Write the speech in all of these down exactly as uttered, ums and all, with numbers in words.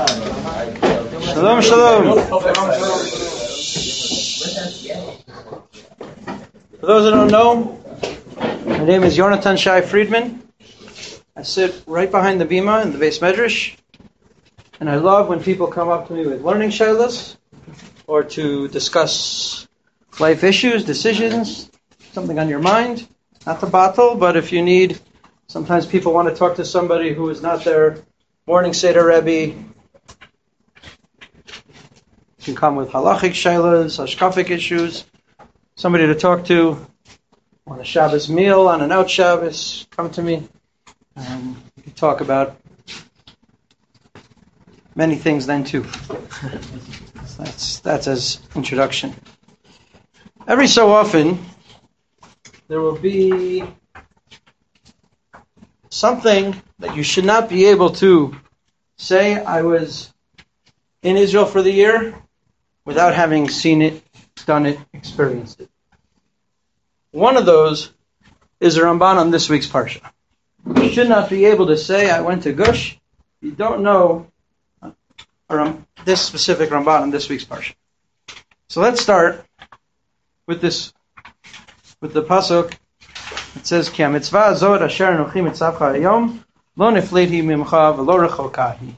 Shalom, shalom. For those that don't know, my name is Yonatan Shai Friedman. I sit right behind the bima in the Beis Medrash, and I love when people come up to me with learning shaylas or to discuss life issues, decisions, something on your mind. Not to battle, but if you need, sometimes people want to talk to somebody who is not their morning Seder Rebbe. You can come with halachic shaylas, hashkafic issues, somebody to talk to on a Shabbos meal, on an out Shabbos, come to me. Um, we can talk about many things then too. that's that's as introduction. Every so often, there will be something that you should not be able to say, I was in Israel for the year, without having seen it, done it, experienced it. One of those is the Ramban on this week's Parsha. You should not be able to say, I went to Gush. You don't know or this specific Ramban on this week's Parsha. So let's start with this, with the pasuk. It says, Ki ha-mitzvah azot asher anochi mitzavcha hayom lo nifleiti mimcha v'lo rechokahi.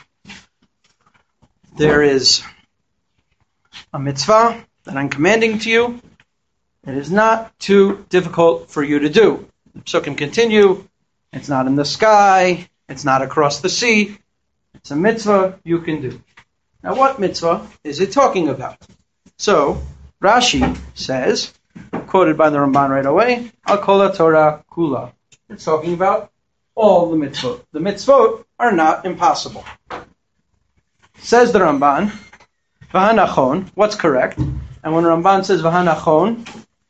There is a mitzvah that I'm commanding to you. It is not too difficult for you to do. The psukim continue. It's not in the sky. It's not across the sea. It's a mitzvah you can do. Now, what mitzvah is it talking about? So, Rashi says, quoted by the Ramban right away, Al kol Torah kula. It's talking about all the mitzvot. The mitzvot are not impossible. Says the Ramban, V'hanachon, what's correct? And when Ramban says V'hanachon,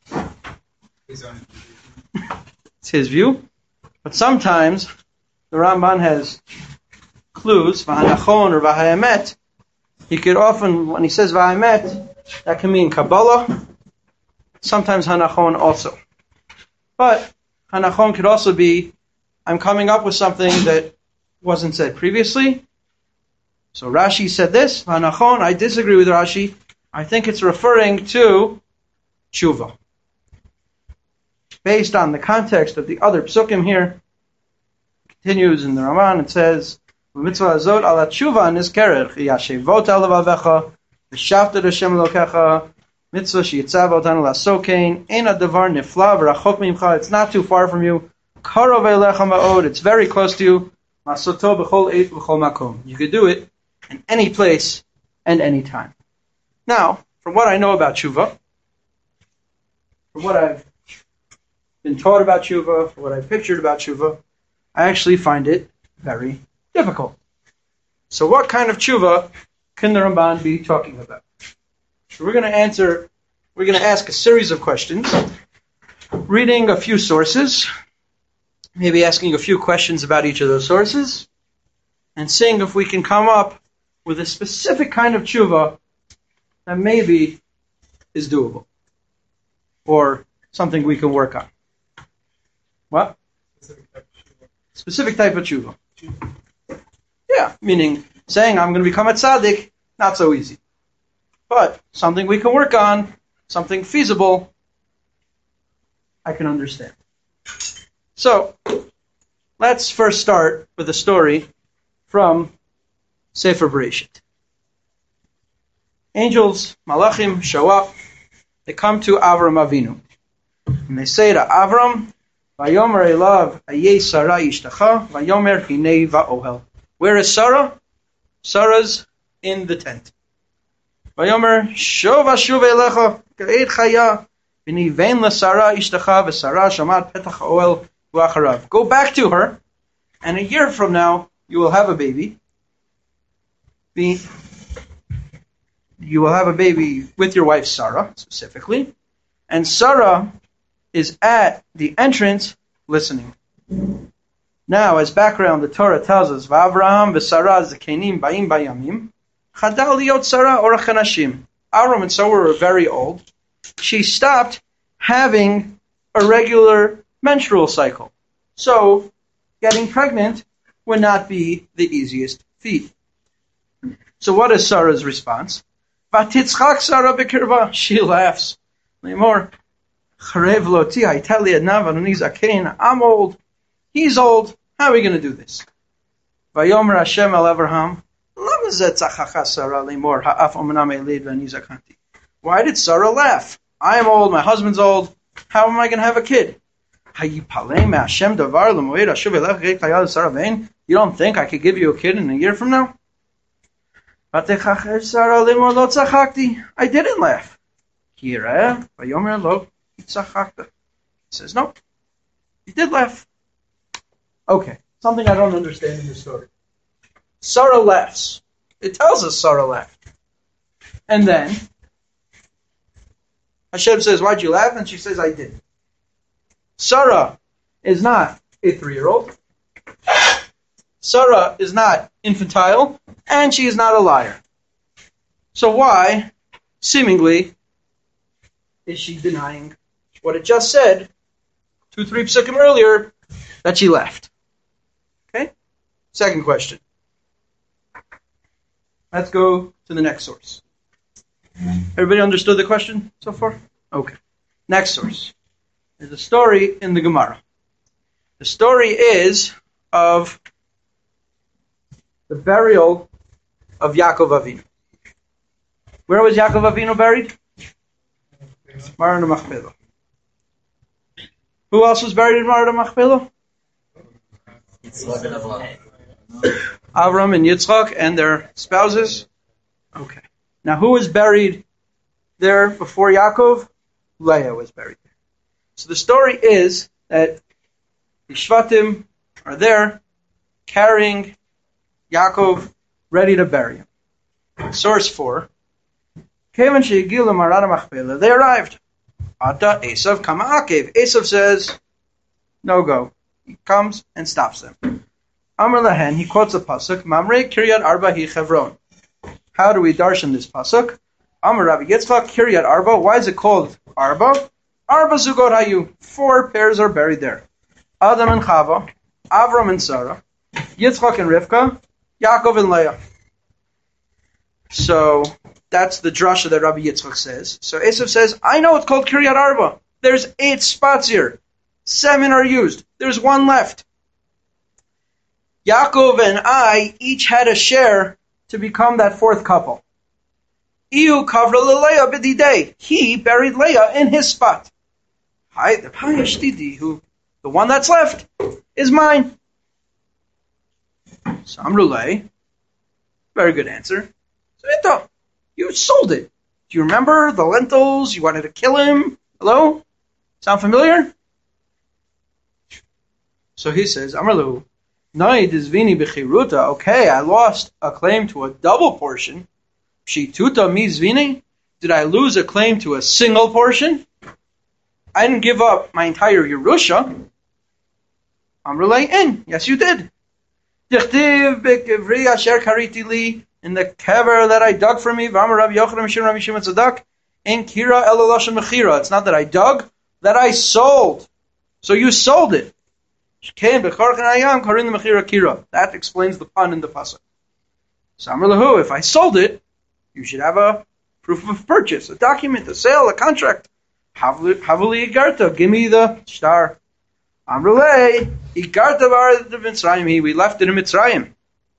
it's his view. But sometimes the Ramban has clues, V'hanachon or V'haemet. He could often, when he says V'haemet, that can mean Kabbalah. Sometimes Hanachon also. But Hanachon could also be, I'm coming up with something that wasn't said previously. So Rashi said this, Hanachon, I disagree with Rashi. I think it's referring to tshuva. Based on the context of the other psukim here, it continues in the Raman, it says, Mitzvah azot ala tshuva nizkerech, yashevot alavavecha, v'shavta d'Hashem Elokecha, mitzvah sheyitzav otanu lasokein, ein hadavar nifla v'rachok mimcha, it's not too far from you, karov elecha ma'od, it's very close to you, masoto b'chol eit v'chol makom. You could do it in any place and any time. Now, from what I know about tshuva, from what I've been taught about tshuva, from what I've pictured about tshuva, I actually find it very difficult. So what kind of tshuva can the Ramban be talking about? So we're going to answer, we're going to ask a series of questions, reading a few sources, maybe asking a few questions about each of those sources, and seeing if we can come up with a specific kind of tshuva that maybe is doable, or something we can work on. What? Specific type of tshuva. Yeah, meaning saying I'm going to become a tzaddik, not so easy. But something we can work on, something feasible, I can understand. So, let's first start with a story from Sefer Bereshit. Angels, malachim, show up. They come to Avram Avinu. And they say to Avram, Vayomer elav ayeh Sarah ishtacha, Vayomer hinei va'ohel. Where is Sarah? Sarah's in the tent. Vayomer shov ashuv elecha ka'ed chaya, v'nivein l'Sarah ishtacha, v'Sarah shamat petach ohel v'acharav. Go back to her, and a year from now, you will have a baby. Be, you will have a baby with your wife Sarah, specifically. And Sarah is at the entrance listening. Now, as background, the Torah tells us, V'Avraham v'Sarah zekenim ba'im ba'yamim, chadal liot Sarah orach hanashim. Avram and Sarah were very old. She stopped having a regular menstrual cycle. So, getting pregnant would not be the easiest feat. So what is Sarah's response? Vatitzchak Sarah b'kirva. She laughs. Limor, charev loti haitali adnav anoni zakein. I'm old. He's old. How are we going to do this? Vayomer Hashem el Avraham. Lama zeh tzachacha Sarah limor ha'af omenam elid v'ani zakanti. Why did Sarah laugh? I am old. My husband's old. How am I going to have a kid? You don't think I could give you a kid in a year from now? I didn't laugh. He says, no, you did laugh. Okay, something I don't understand in the story. Sarah laughs. It tells us Sarah laughed. And then Hashem says, why'd you laugh? And she says, I did. Sarah is not a three-year-old. Sarah is not infantile, and she is not a liar. So why, seemingly, is she denying what it just said, two, three psukim earlier, that she left? Okay? Second question. Let's go to the next source. Everybody understood the question so far? Okay. Next source. There's a story in the Gemara. The story is of the burial of Yaakov Avinu. Where was Yaakov Avinu buried? Marah Machpelah. Who else was buried in Marah Machpelah? Avram and Yitzchak and their spouses. Okay. Now who was buried there before Yaakov? Leah was buried there. So the story is that the Shvatim are there carrying Yaakov, ready to bury him. Source four. They arrived. Ata Esav kama akev. Esav says, no go. He comes and stops them. Amar lahen, he quotes a pasuk, Mamre Kiryat Arba hi Chevron. How do we darshan this pasuk? Amar Rabbi Yitzchak, Kiryat Arba. Why is it called Arba? Arba zugot hayu. Four pairs are buried there. Adam and Chava, Avram and Sarah, Yitzchak and Rivka, Yaakov and Leah. So that's the drasha that Rabbi Yitzchak says. So Esav says, I know it's called Kiryat Arba. There's eight spots here. Seven are used. There's one left. Yaakov and I each had a share to become that fourth couple. Iu kavra leLeah b'didei. He buried Leah in his spot. Hi, the Payashtidi, who the one that's left is mine. Samrulei. Very good answer. So, you sold it. Do you remember the lentils? You wanted to kill him? Hello? Sound familiar? So he says, Amrlu, Nai dizvini b'chiruta. Okay, I lost a claim to a double portion. Pshituta mi zvini. Did I lose a claim to a single portion? I didn't give up my entire Yerusha. Amrulei in. Yes, you did. Dichtiv b'kivri asher kariti li. In the kever that I dug for me, V'amar Rabbi Yochanan Mishim Rabbi Shimon Tzadak, in kira elaloshan mechira. It's not that I dug, that I sold. So you sold it. That explains the pun in the pasuk. Samar lahu, if I sold it, you should have a proof of purchase, a document, a sale, a contract. Havuli igarta, give me the star. Amrulei, igarta bar the Mitzrayim. We left it in Mitzrayim.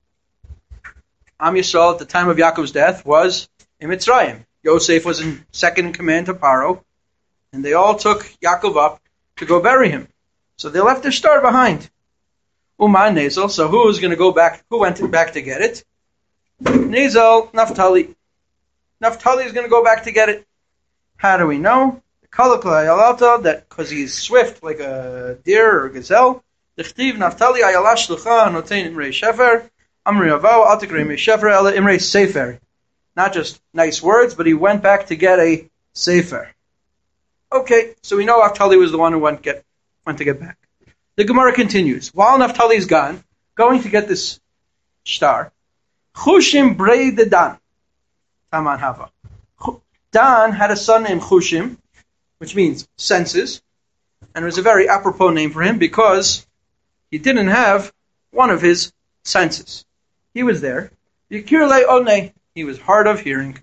Am Yisrael at the time of Yaakov's death was in Mitzrayim. Yosef was in second in command to Paro, and they all took Yaakov up to go bury him. So they left their star behind. Uman Nezel. So who was going to go back? Who went back to get it? Nezel, Naphtali. Naphtali is going to go back to get it. How do we know? That because he's swift like a deer or a gazelle. Dichtiv Naphtali ayalash lucha notein imrei shefer. Amri avau atikre imrei shefer ela imrei sefer. Not just nice words, but he went back to get a sefer. Okay, so we know Naphtali was the one who went get went to get back. The Gemara continues. While Naphtali is gone, going to get this star, Chushim brei de Dan. Taman Hava. Dan had a son named Chushim, which means senses, and it was a very apropos name for him because he didn't have one of his senses. He was there. Yikir le one. He was hard of hearing.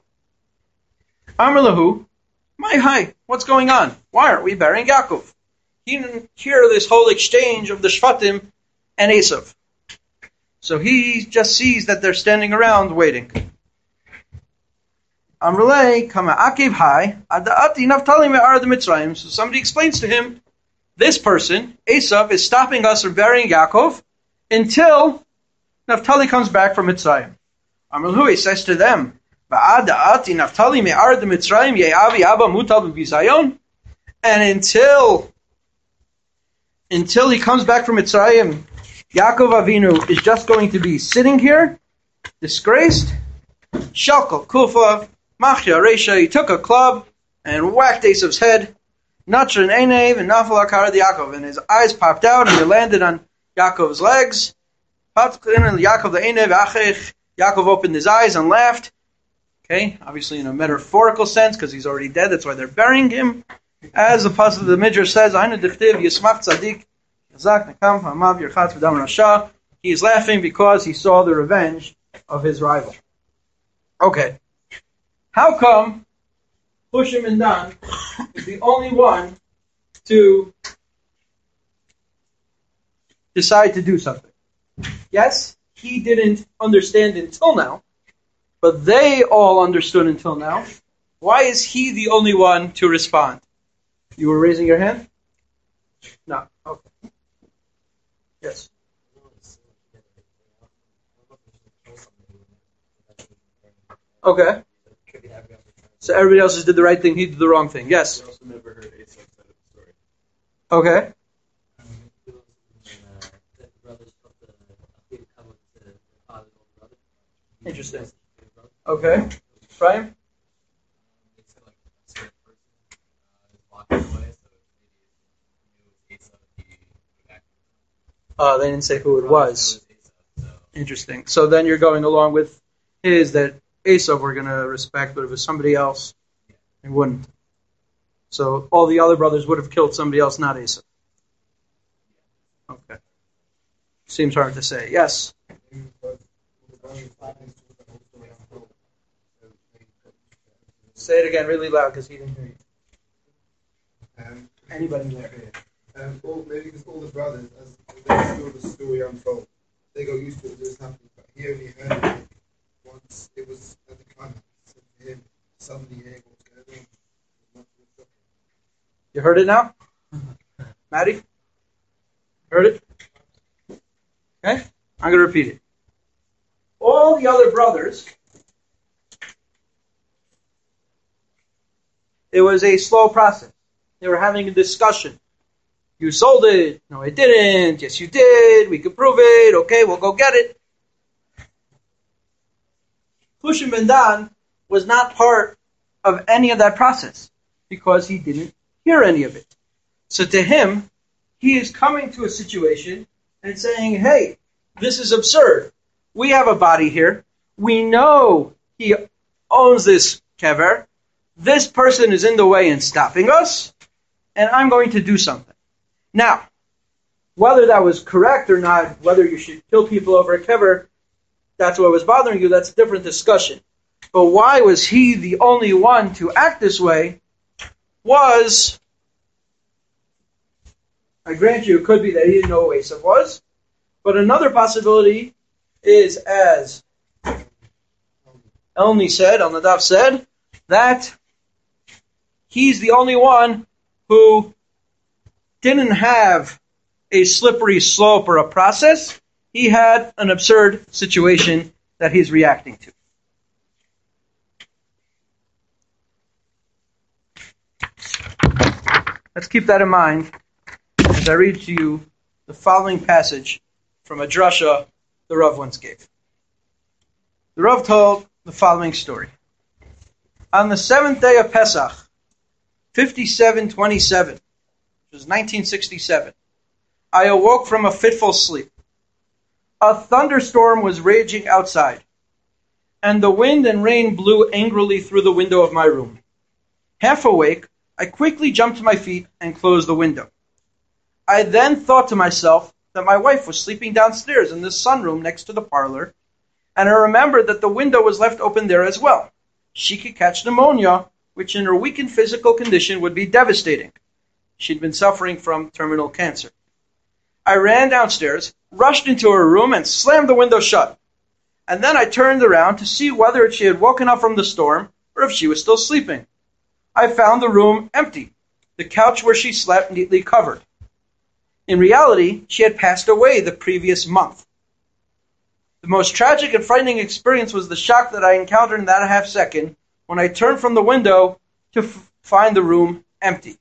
Amar lahu, my hi, what's going on? Why aren't we burying Yaakov? He didn't hear this whole exchange of the Shvatim and Esav. So he just sees that they're standing around waiting. Amrulay, kama akev hai, adaati naftali me'ar the Mitzrayim. So somebody explains to him, this person, Esav, is stopping us from burying Yaakov until Naphtali comes back from Mitzrayim. Amrullah says to them, Ba'adaati Naphtali me'ar the Mitzrayim ye'avi abba mutal b'bizayon. And until until he comes back from Mitzrayim, Yaakov Avinu is just going to be sitting here, disgraced. Shalkal Kufa, Machya Resha, he took a club and whacked Esav's head. Natran Einev and Nafal Akar the Yaakov, and his eyes popped out and they landed on Yaakov's legs. Yaakov the Einev Achech, Yaakov opened his eyes and laughed. Okay, obviously in a metaphorical sense because he's already dead. That's why they're burying him. As the pasuk of the Midrash says, "Ainu dichtiv Yismach Tzadik Yazak Nakam Hamav Yerchatz V'Dam Rasha." He is laughing because he saw the revenge of his rival. Okay, how come Hushim and Dan is the only one to decide to do something? Yes, he didn't understand until now, but they all understood until now. Why is he the only one to respond? You were raising your hand? No. Okay. Yes. Okay. So everybody else just did the right thing, he did the wrong thing. Yes. Okay. Interesting. Okay. Brian? Uh, they didn't say who it was. Interesting. So then you're going along with his that Esav we're going to respect, but if it was somebody else, they wouldn't. So all the other brothers would have killed somebody else, not Esav. Okay. Seems hard to say. Yes? Say it again really loud because he didn't hear you. Um, Anybody there? Um, all, maybe because all the brothers, as they saw the story unfold, they got used to it just happening. But he only heard it once it was at the climax. So for him, suddenly hearing what was going on. You heard it now? Maddie? Heard it? Okay? I'm going to repeat it. All the other brothers, it was a slow process. They were having a discussion. You sold it. No, I didn't. Yes, you did. We could prove it. Okay, we'll go get it. Hushim ben Dan was not part of any of that process because he didn't hear any of it. So to him, he is coming to a situation and saying, hey, this is absurd. We have a body here. We know he owns this kever. This person is in the way and stopping us, and I'm going to do something. Now, whether that was correct or not, whether you should kill people over a kever, that's what was bothering you, that's a different discussion. But why was he the only one to act this way was, I grant you, it could be that he didn't know who Esav was, but another possibility is, as Elni said, Al Nadav said, that he's the only one who didn't have a slippery slope or a process. He had an absurd situation that he's reacting to. Let's keep that in mind as I read to you the following passage from a drasha the Rav once gave. The Rav told the following story. On the seventh day of Pesach, fifty-seven twenty-seven, which was nineteen sixty-seven, I awoke from a fitful sleep. A thunderstorm was raging outside, and the wind and rain blew angrily through the window of my room. Half awake, I quickly jumped to my feet and closed the window. I then thought to myself that my wife was sleeping downstairs in the sunroom next to the parlor, and I remembered that the window was left open there as well. She could catch pneumonia, which in her weakened physical condition would be devastating. She'd been suffering from terminal cancer. I ran downstairs, rushed into her room, and slammed the window shut. And then I turned around to see whether she had woken up from the storm or if she was still sleeping. I found the room empty, the couch where she slept neatly covered. In reality, she had passed away the previous month. The most tragic and frightening experience was the shock that I encountered in that half second when I turned from the window to f- find the room empty.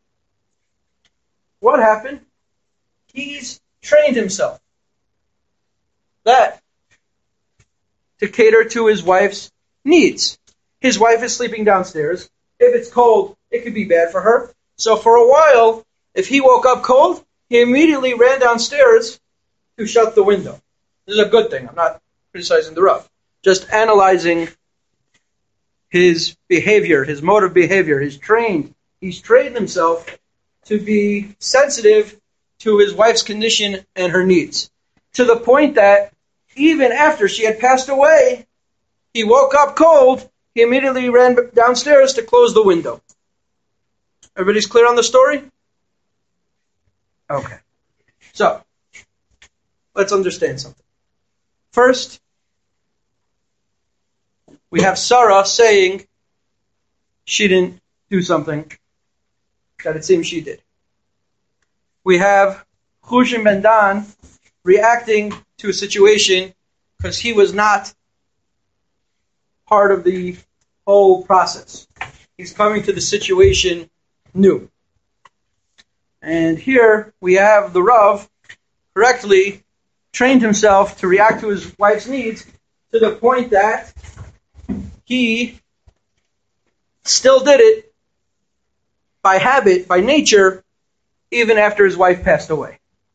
What happened? He's trained himself that to cater to his wife's needs. His wife is sleeping downstairs. If it's cold, it could be bad for her. So for a while, if he woke up cold, he immediately ran downstairs to shut the window. This is a good thing. I'm not criticizing the Rav. Just analyzing his behavior, his mode of behavior. He's trained. He's trained himself to be sensitive to his wife's condition and her needs. To the point that even after she had passed away, he woke up cold, he immediately ran downstairs to close the window. Everybody's clear on the story? Okay. So, let's understand something. First, we have Sarah saying she didn't do something that it seems she did. We have Chushim Ben Dan reacting to a situation because he was not part of the whole process. He's coming to the situation new. And here we have the Rav correctly trained himself to react to his wife's needs to the point that he still did it by habit, by nature, even after his wife passed away.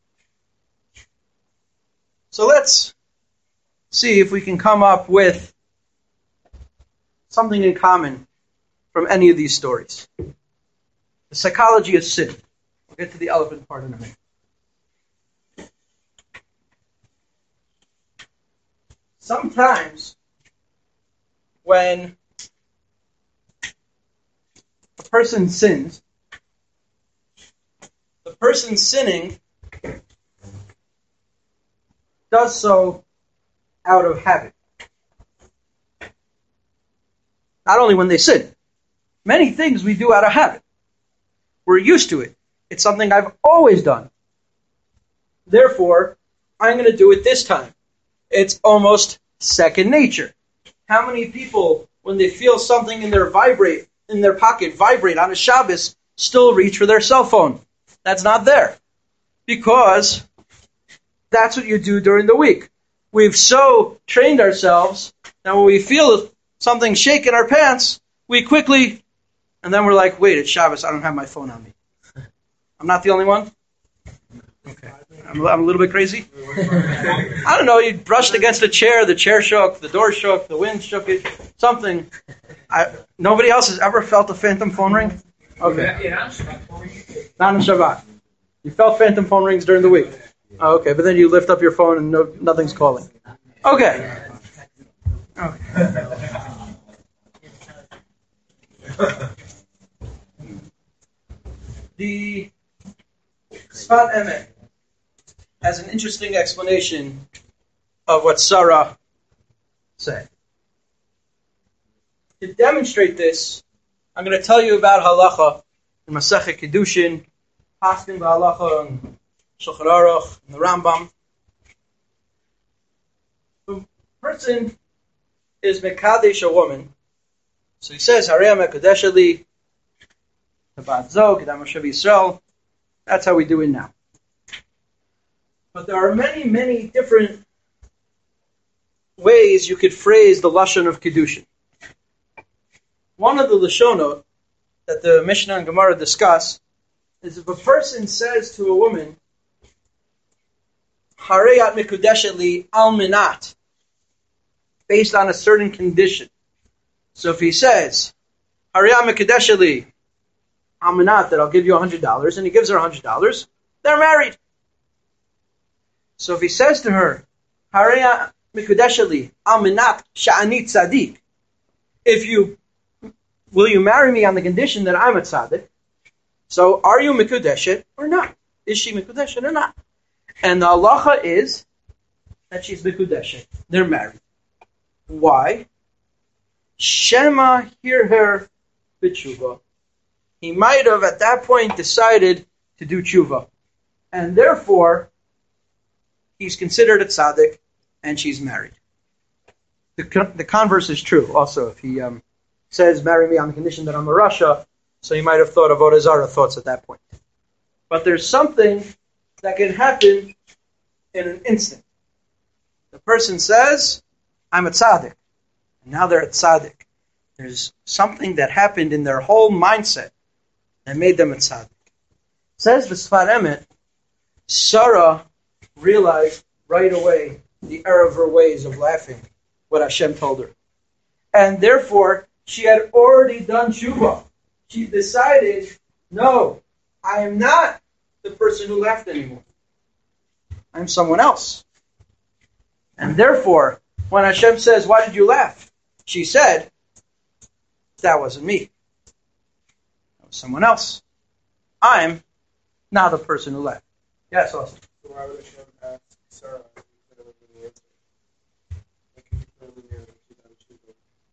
So let's see if we can come up with something in common from any of these stories. The psychology of sin. We'll get to the elephant part in a minute. Sometimes when a person sins, the person sinning does so out of habit. Not only when they sin. Many things we do out of habit. We're used to it. It's something I've always done. Therefore, I'm going to do it this time. It's almost second nature. How many people, when they feel something in their vibrate, in their pocket vibrate on a Shabbos, still reach for their cell phone? That's not there. Because that's what you do during the week. We've so trained ourselves that when we feel something shake in our pants, we quickly, and then we're like, wait, it's Shabbos, I don't have my phone on me. I'm not the only one? Okay. I'm, I'm a little bit crazy? I don't know, you brushed against a chair, the chair shook, the door shook, the wind shook it, something. I, nobody else has ever felt a phantom phone ring? Okay. Not on Shabbat. You felt phantom phone rings during the week? Oh, okay, but then you lift up your phone and no, nothing's calling. Okay. Okay. The Sfat Emet has an interesting explanation of what Sarah said. To demonstrate this, I'm going to tell you about halacha in Masechet Kedushin, Paskin b'halacha, and Shulchan Aruch, and the Rambam. The person is mekadesh a woman. So he says, Harei mekadesh li, tabat zo, kedam Moshe Yisrael. That's how we do it now. But there are many, many different ways you could phrase the lashon of kedushin. One of the lashonot that the Mishnah and Gemara discuss is if a person says to a woman, Harei at mekudeshet li al minat, based on a certain condition. So if he says, Harei at mekudeshet li al minat, that I'll give you one hundred dollars, and he gives her one hundred dollars, they're married. So if he says to her, Harei mikudesheli alminat sha'ani tzaddik. If you will you marry me on the condition that I'm a tzaddik? So are you mikudeshet or not? Is she mikudeshet or not? And the halacha is that she's mikudeshet. They're married. Why? Shema hear her b'tshuva. He might have at that point decided to do tshuva. And therefore, he's considered a tzaddik and she's married. The, the converse is true also. If he um, says, marry me on the condition that I'm a Rasha, so he might have thought of Avodah Zarah thoughts at that point. But there's something that can happen in an instant. The person says, I'm a tzaddik. And now they're a tzaddik. There's something that happened in their whole mindset that made them a tzaddik. Says the Sfar Emet, Sarah realized right away the error of her ways of laughing, what Hashem told her. And therefore, she had already done tshuva. She decided, no, I am not the person who laughed anymore. I'm someone else. And therefore, when Hashem says, why did you laugh? She said, that wasn't me. That was someone else. I'm not the person who laughed. Yes, awesome. So why would Hashem ask Sarah if he could have been the answer? Like, he could have been the answer to that tshuva.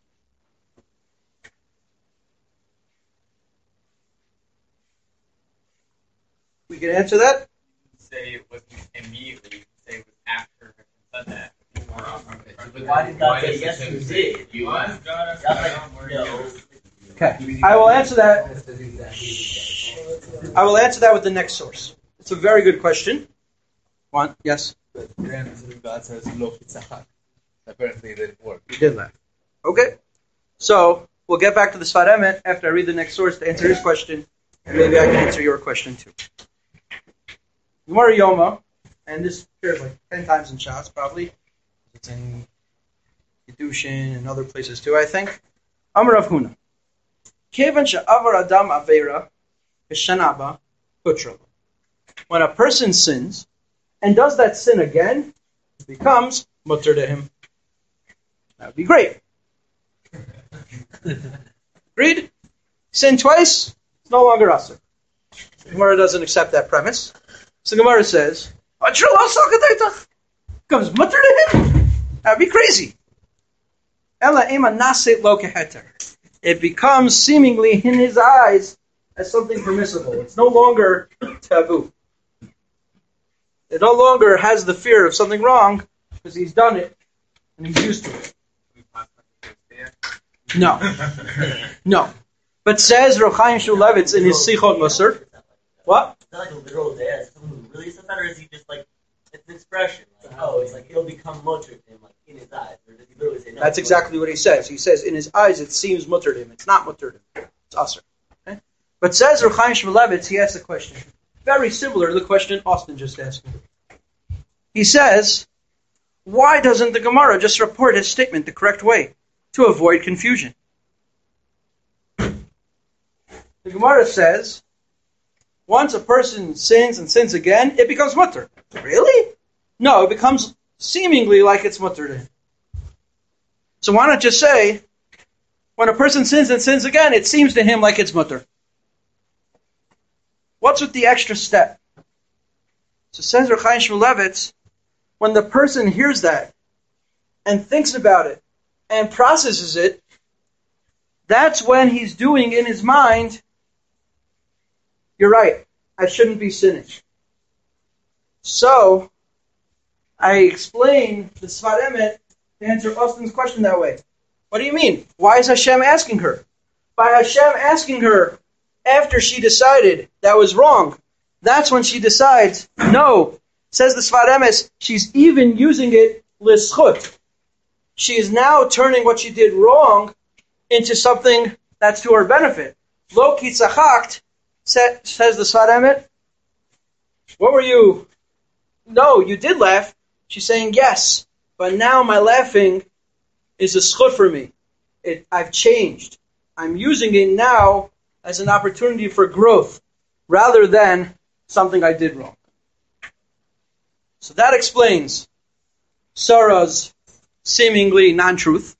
We can answer that? Say it wasn't immediately. You can say it was after Hashem said that. More often. But why did God say yes, you did? You was. That's like, no. Okay. I will answer that. I will answer that with the next source. It's a very good question. One, yes? But then God says, Lo Yitzhak. Apparently it didn't work. You did laugh. Okay. So, we'll get back to the Sfar Emet after I read the next source to answer his question, and maybe I can answer your question too. Gemara Yoma, and this appears like ten times in Shas, probably. It's in Kedushin and other places too, I think. Amar Rav Huna. Kevan she'avar adam aveira v'shanaba putra. When a person sins and does that sin again, it becomes mutter to him. That would be great. Agreed? Sin twice, it's no longer asur. Gemara doesn't accept that premise. So Gemara says, becomes mutter to him? That would be crazy. Ela ema naset lo keheter. It becomes seemingly in his eyes as something permissible. It's no longer taboo. It no longer has the fear of something wrong because he's done it and he's used to it. No. No. But says Rav Chaim Shmulevitz in his Sichot Musar. What? Is that like a literal dad? Someone who really said that, or is he just like, it's an expression? Like, oh, it's like it'll become mutter to him, like in his eyes. Or does he literally say no? That's exactly what he says. He says in his eyes it seems mutter to him. It's not mutter to him. It's asur. Okay? But says Rav Chaim Shmulevitz, he asks a question. Very similar to the question Austin just asked me. He says, why doesn't the Gemara just report his statement the correct way to avoid confusion? The Gemara says, once a person sins and sins again, it becomes mutter. Really? No, it becomes seemingly like it's mutter to him. So why not just say, when a person sins and sins again, it seems to him like it's mutter. What's with the extra step? So says Rav Chaim Shmulevitz, when the person hears that and thinks about it and processes it, that's when he's doing in his mind, you're right, I shouldn't be sinning. So, I explain the Sfar Emet to answer Austin's question that way. What do you mean? Why is Hashem asking her? By Hashem asking her after she decided that was wrong, that's when she decides, no, says the Sfar Emet, she's even using it lischut. She is now turning what she did wrong into something that's to her benefit. Lo ki tzachakt, says the Sfar Emet. What were you? No, you did laugh. She's saying yes, but now my laughing is a schut for me. It, I've changed. I'm using it now as an opportunity for growth rather than something I did wrong. So that explains Sarah's seemingly non-truth.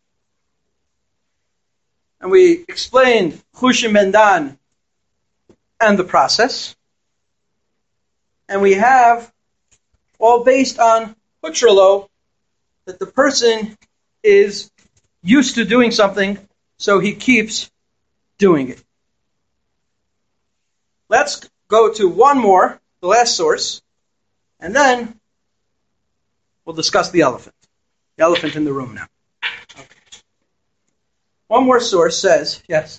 And we explained Chushim Ben Dan and the process. And we have all based on Hutralo, that the person is used to doing something, so he keeps doing it. Let's go to one more, the last source, and then we'll discuss the elephant. The elephant in the room now. Okay. One more source says, yes.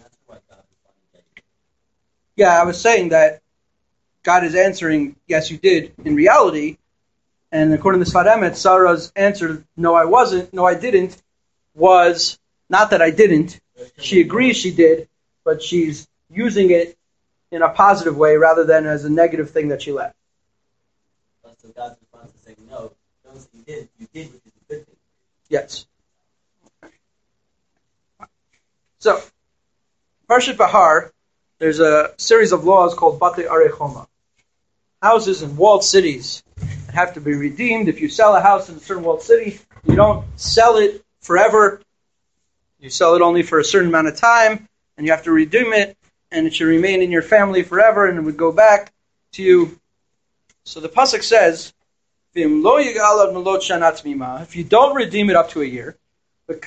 Yeah, I was saying that God is answering, yes, you did, in reality. And according to Sfat Emet, Sarah's answer, no, I wasn't, no, I didn't, was not that I didn't. She agrees she did, but she's using it in a positive way rather than as a negative thing that she left. So God's response is saying, no, don't say you did, you did, which is a good thing. Yes. So, Parshat Bahar, there's a series of laws called Batei Arei Choma. Houses in walled cities have to be redeemed. If you sell a house in a certain walled city, you don't sell it forever. You sell it only for a certain amount of time, and you have to redeem it, and it should remain in your family forever, and it would go back to you. So the pasuk says, if you don't redeem it up to a year, if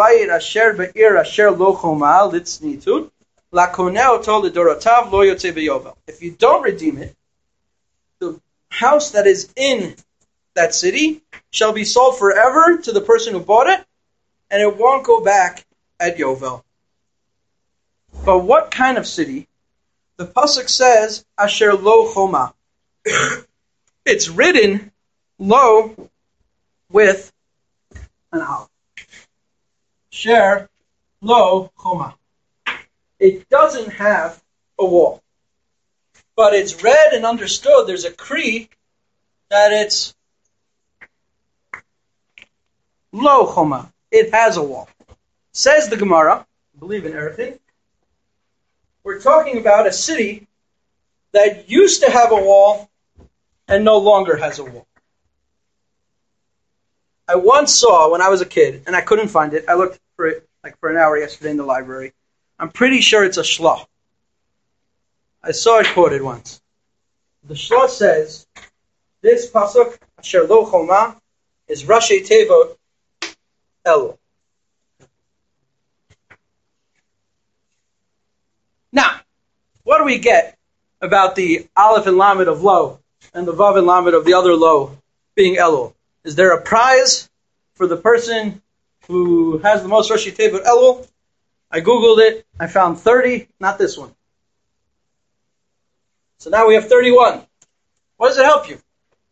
you don't redeem it, the house that is in that city shall be sold forever to the person who bought it, and it won't go back at Yovel. But what kind of city? The pasuk says, Asher lo choma. It's written lo with an aleph. Asher lo choma. It doesn't have a wall. But it's read and understood, there's a kri that it's lo choma. It has a wall. Says the Gemara, I believe in everything, we're talking about a city that used to have a wall and no longer has a wall. I once saw, when I was a kid, and I couldn't find it, I looked for it like for an hour yesterday in the library, I'm pretty sure it's a shlah. I saw it quoted once. The shlah says, this pasuk, Asher lo choma, is Rashi Tevot Elul. Now, what do we get about the Aleph and Lamed of Lo and the Vav and Lamed of the other Lo being Elul? Is there a prize for the person who has the most Rashi Tevot Elul? I googled it. I found thirty, not this one. So now we have thirty-one. What does it help you?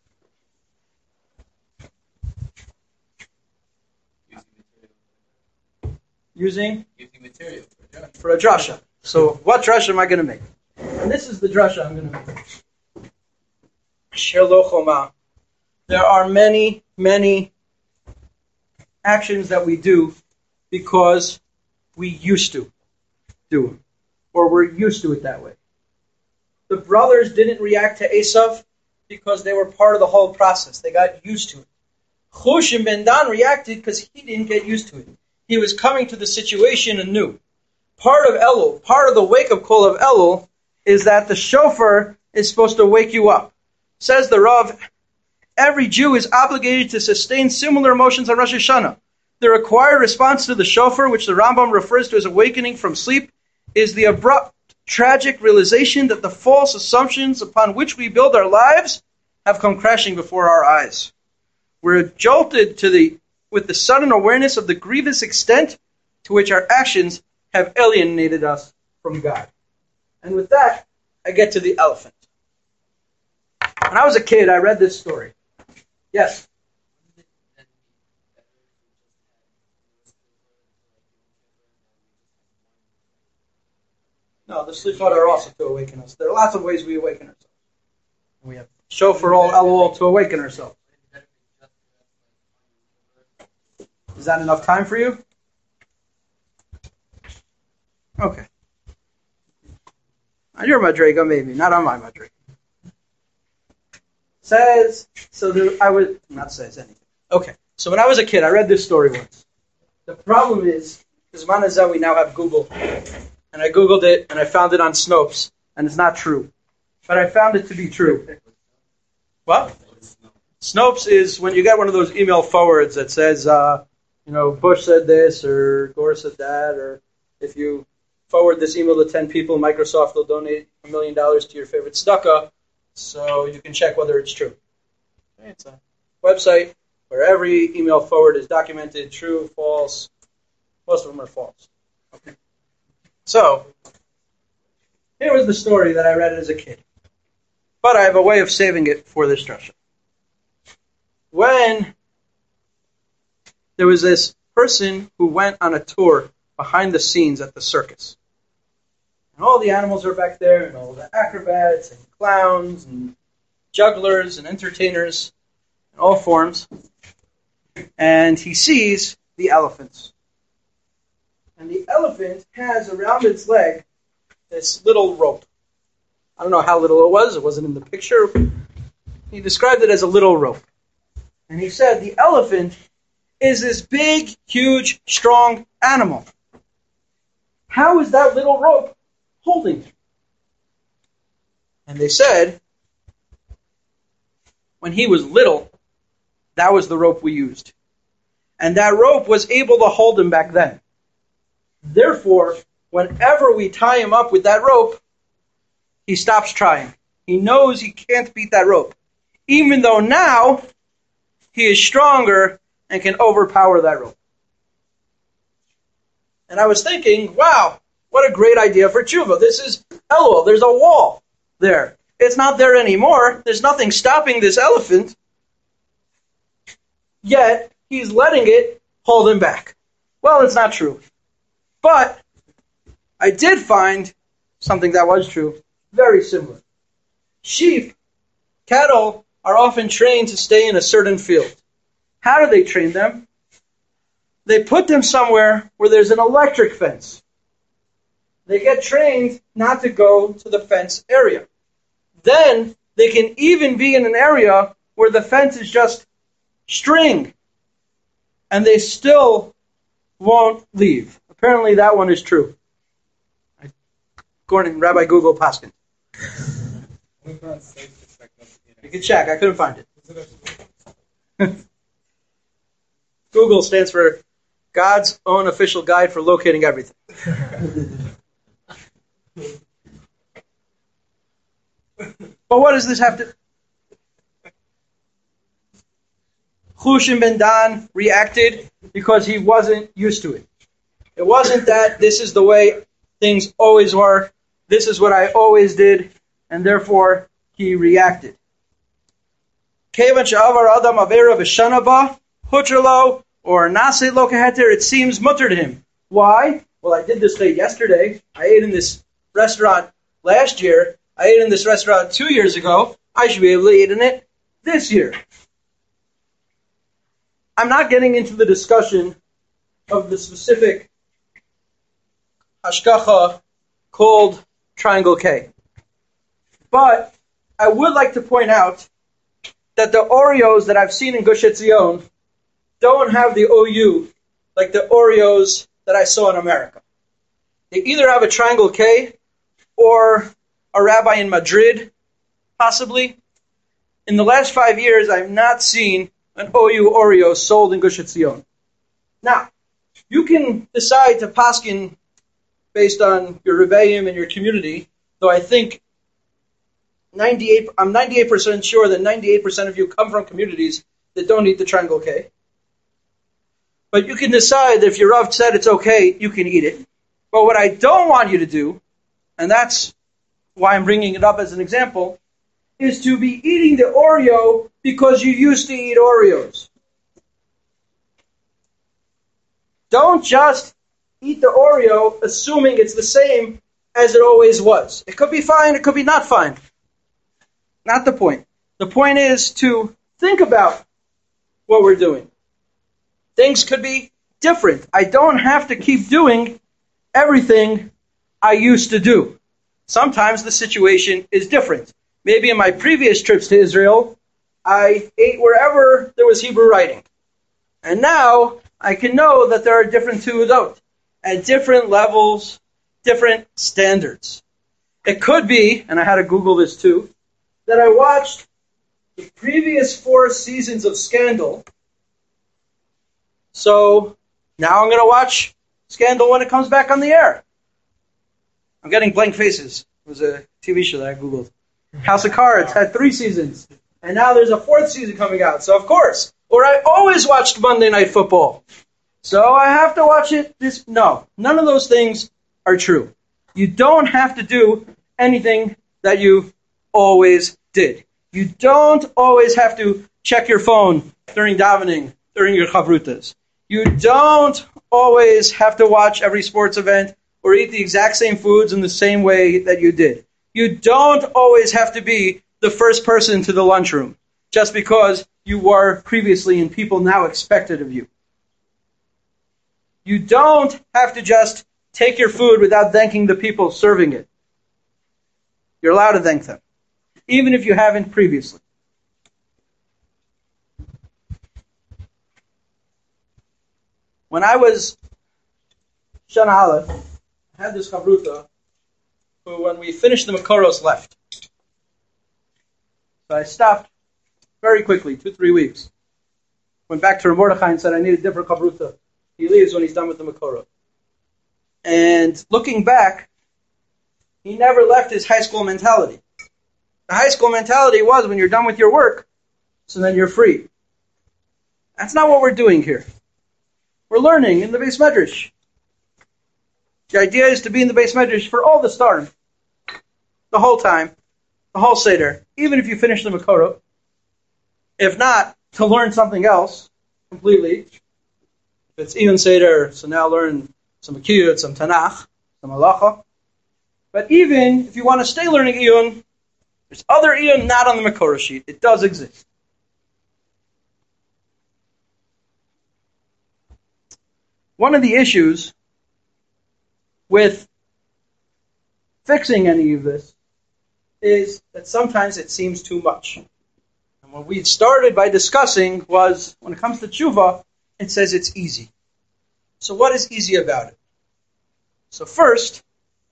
Using? Using material for a drasha. So what drasha am I going to make? And this is the drasha I'm going to make. Asher lo choma. There are many, many actions that we do because we used to do them. Or we're used to it that way. The brothers didn't react to Esav because they were part of the whole process. They got used to it. Chushim Ben Dan reacted because he didn't get used to it. He was coming to the situation anew. Part of Elul, part of the wake-up call of Elul, is that the shofar is supposed to wake you up. Says the Rav, every Jew is obligated to sustain similar emotions on Rosh Hashanah. The required response to the shofar, which the Rambam refers to as awakening from sleep, is the abrupt, tragic realization that the false assumptions upon which we build our lives have come crashing before our eyes. We're jolted to the with the sudden awareness of the grievous extent to which our actions have alienated us from God. And with that, I get to the elephant. When I was a kid, I read this story. Yes? No, the Slichot are also to awaken us. There are lots of ways we awaken ourselves. We have shofar all Elul to awaken ourselves. Is that enough time for you? Okay. On your madrega, maybe, not on my madrega. Says, so there, I would, not says anything. Okay, So when I was a kid, I read this story once. The problem is, because Manazah, we now have Google. And I Googled it, and I found it on Snopes, and it's not true. But I found it to be true. What? Snopes is when you get one of those email forwards that says, uh, you know, Bush said this, or Gore said that, or if you forward this email to ten people, Microsoft will donate a million dollars to your favorite tzedakah, so you can check whether it's true. Okay, it's a website where every email forward is documented, true, false. Most of them are false. Okay. So, here was the story that I read as a kid. But I have a way of saving it for this drasha. When there was this person who went on a tour behind the scenes at the circus. And all the animals are back there, and all the acrobats and clowns and jugglers and entertainers in all forms. And he sees the elephants. And the elephant has around its leg this little rope. I don't know how little it was. It wasn't in the picture. He described it as a little rope. And he said the elephant is this big, huge, strong animal. How is that little rope holding him? And they said, when he was little, that was the rope we used. And that rope was able to hold him back then. Therefore, whenever we tie him up with that rope, he stops trying. He knows he can't beat that rope. Even though now, he is stronger and can overpower that rope. And I was thinking, wow, what a great idea for tshuva. This is Elul. There's a wall there. It's not there anymore. There's nothing stopping this elephant. Yet, he's letting it hold him back. Well, it's not true. But I did find something that was true, very similar. Sheep, cattle, are often trained to stay in a certain field. How do they train them? They put them somewhere where there's an electric fence. They get trained not to go to the fence area. Then they can even be in an area where the fence is just string, and they still won't leave. Apparently that one is true. According to Rabbi Google Paskin. You can check. I couldn't find it. Google stands for God's own official guide for locating everything. But what does this have to... Chushim ben Dan reacted because he wasn't used to it. It wasn't that this is the way things always were, this is what I always did, and therefore he reacted. Kevan she'avar adam avera v'shana ba, hutter lo, or nase lo keheter, it seems mutter to him. Why? Well, I did this day yesterday. I ate in this restaurant last year. I ate in this restaurant two years ago. I should be able to eat in it this year. I'm not getting into the discussion of the specific hashgacha called Triangle K. But I would like to point out that the Oreos that I've seen in Gush Etzion don't have the O U like the Oreos that I saw in America. They either have a Triangle K or a rabbi in Madrid, possibly. In the last five years, I've not seen an O U Oreo sold in Gush Etzion. Now, you can decide to paskin based on your rebbeim and your community, though I think ninety-eight, I'm ninety-eight percent sure that ninety-eight percent of you come from communities that don't eat the Triangle K. But you can decide that if your Rav said it's okay, you can eat it. But what I don't want you to do, and that's why I'm bringing it up as an example, is to be eating the Oreo because you used to eat Oreos. Don't just eat the Oreo assuming it's the same as it always was. It could be fine, it could be not fine. Not the point. The point is to think about what we're doing. Things could be different. I don't have to keep doing everything I used to do. Sometimes the situation is different. Maybe in my previous trips to Israel, I ate wherever there was Hebrew writing. And now I can know that there are different Tu'udot at different levels, different standards. It could be, and I had to Google this too, that I watched the previous four seasons of Scandal. So now I'm going to watch Scandal when it comes back on the air. I'm getting blank faces. It was a T V show that I Googled. House of Cards had three seasons. And now there's a fourth season coming out. So of course. Or I always watched Monday Night Football. So I have to watch it. This No. None of those things are true. You don't have to do anything that you always did. You don't always have to check your phone during davening, during your chavrutas. You don't always have to watch every sports event or eat the exact same foods in the same way that you did. You don't always have to be the first person to the lunchroom just because you were previously and people now expect it of you. You don't have to just take your food without thanking the people serving it. You're allowed to thank them, even if you haven't previously. When I was Shana Aleph, I had this chavruta who, when we finished the Makoros, left. So I stopped very quickly, two, three weeks. Went back to Rav Mordechai and said, I need a different chavruta. He leaves when he's done with the Makorot. And looking back, he never left his high school mentality. The high school mentality was when you're done with your work, so then you're free. That's not what we're doing here. We're learning in the Beis Medrash. The idea is to be in the Beis Medrash for all the start, the whole time, the whole Seder, even if you finish the Makorot. If not, to learn something else completely. If it's Iyun Seder, so now learn some Akiyot, some Tanakh, some Halacha. But even if you want to stay learning Iyun, there's other Iyun not on the Makorah sheet. It does exist. One of the issues with fixing any of this is that sometimes it seems too much. And what we started by discussing was, when it comes to tshuva, it says it's easy. So what is easy about it? So first,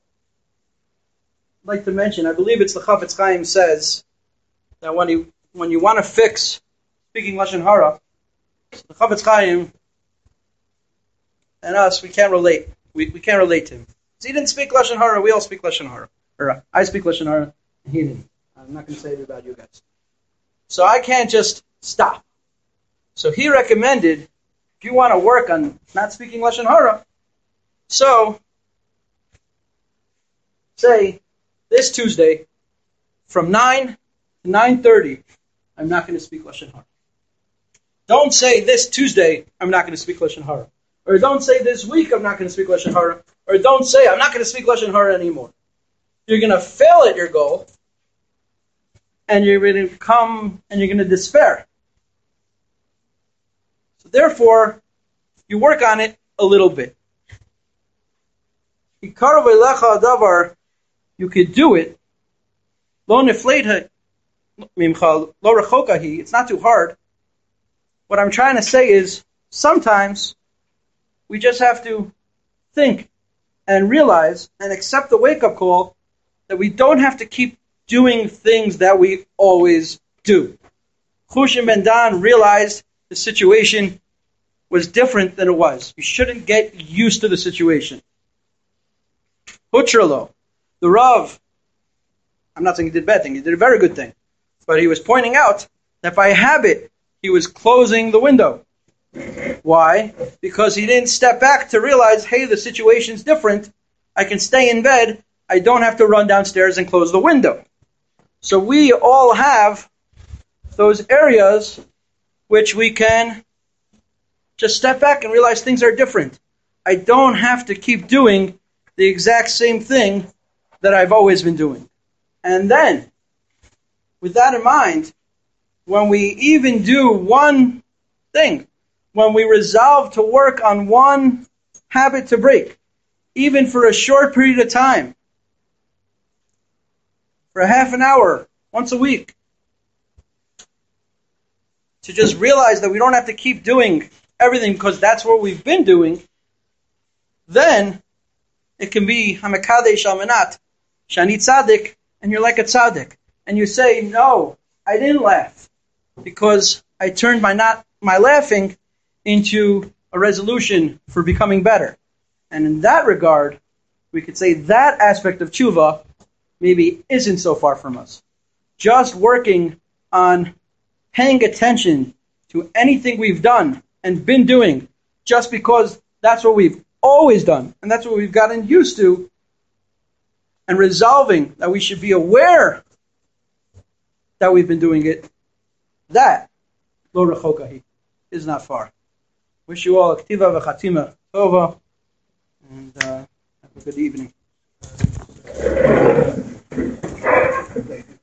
I'd like to mention, I believe it's the Chafetz Chaim says that when you when you want to fix speaking Lashon Hara, the Chafetz Chaim and us, we can't relate. We we can't relate to him. So he didn't speak Lashon Hara, we all speak Lashon Hara. Or uh, I speak Lashon Hara, and he didn't. I'm not going to say it about you guys. So I can't just stop. So he recommended, if you want to work on not speaking Lashon Hara, so say this Tuesday from nine to nine thirty, I'm not going to speak Lashon Hara. Don't say this Tuesday, I'm not going to speak Lashon Hara. Or don't say this week, I'm not going to speak Lashon Hara. Or don't say, I'm not going to speak Lashon Hara anymore. You're going to fail at your goal, and you're going to come and you're going to despair. So therefore, you work on it a little bit. You could do it. Lo nefleita mimcha lo rechokahi. It's not too hard. What I'm trying to say is, sometimes we just have to think and realize and accept the wake-up call that we don't have to keep doing things that we always do. Chushim ben Dan realized the situation was different than it was. You shouldn't get used to the situation. Hutralo, the Rav, I'm not saying he did a bad thing, he did a very good thing, but he was pointing out that by habit, he was closing the window. Why? Because he didn't step back to realize, hey, the situation's different. I can stay in bed. I don't have to run downstairs and close the window. So we all have those areas which we can just step back and realize things are different. I don't have to keep doing the exact same thing that I've always been doing. And then, with that in mind, when we even do one thing, when we resolve to work on one habit to break, even for a short period of time, for a half an hour, once a week, to just realize that we don't have to keep doing everything because that's what we've been doing, then it can be Hamakadesh Almanat, Shani Tzaddik, and you're like a Tzaddik. And you say, no, I didn't laugh because I turned my not my laughing into a resolution for becoming better. And in that regard, we could say that aspect of tshuva maybe isn't so far from us. Just working on paying attention to anything we've done and been doing just because that's what we've always done and that's what we've gotten used to, and resolving that we should be aware that we've been doing it, that lo rechokahi is not far. Wish you all a ktiva v'chatima tova, and uh, have a good evening.